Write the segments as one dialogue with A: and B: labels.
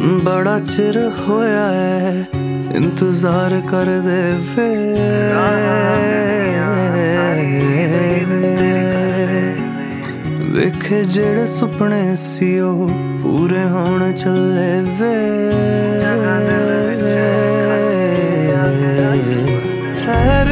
A: बड़ा चिर होया है इंतजार कर दे वे वेखे जेड़े सुपने सी ओ पूरे होने चले वे ठहर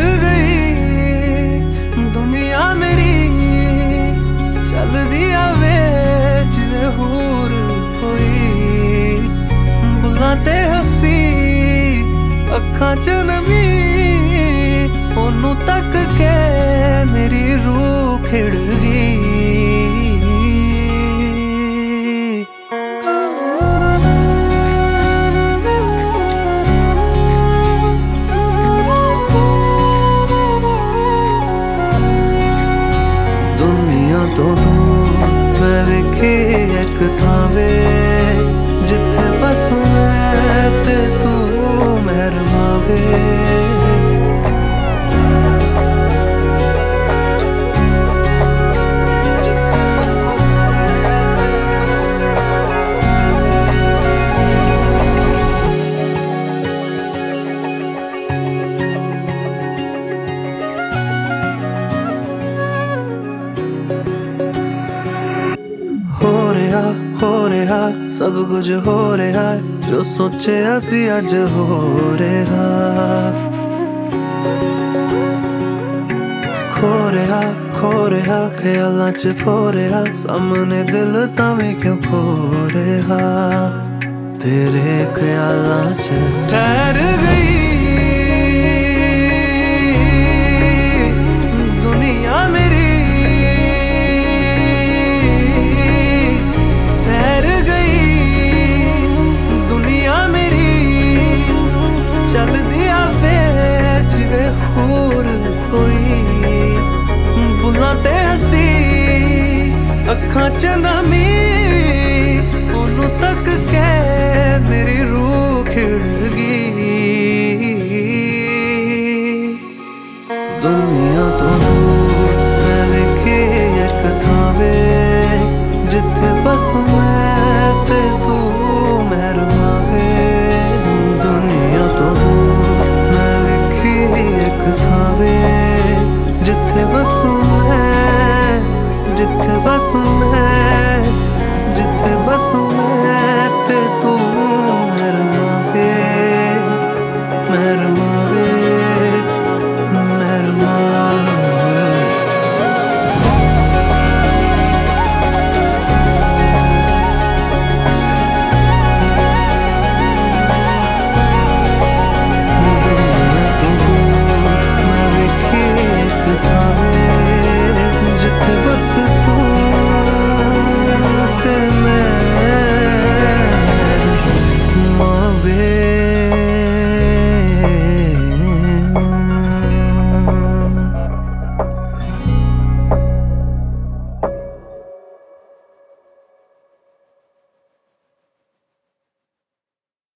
A: गई दुनिया मेरी चल दिया वे जिवे होर कोई बुलाते हसी अखां च नमी ओनू तक के मेरी रूह खिड़ गई। दुनिया तो मैं वेखी एक थावे जिथे बस मैं ते तू मेहरबावे हो रहा सब कुछ हो रहा जो सोचे असी अज हो रहा खो रहा ख्यालां च खो रहा सामने दिल तावी क्यों खो रहा तेरे ख्यालां च ठहर गई दुनिया मेरी चल दिया वे जिवे होर कोई बुलाते हसी अखां च नमी ओनू तक के मेरी रूह खिड़ गई। दुनिया तो मैं वेखी एक थावे जिथे बस मैं ते तू मेहरबावे दुनिया तो मैं वेखी एक थावे जिथे बस मैं जिथे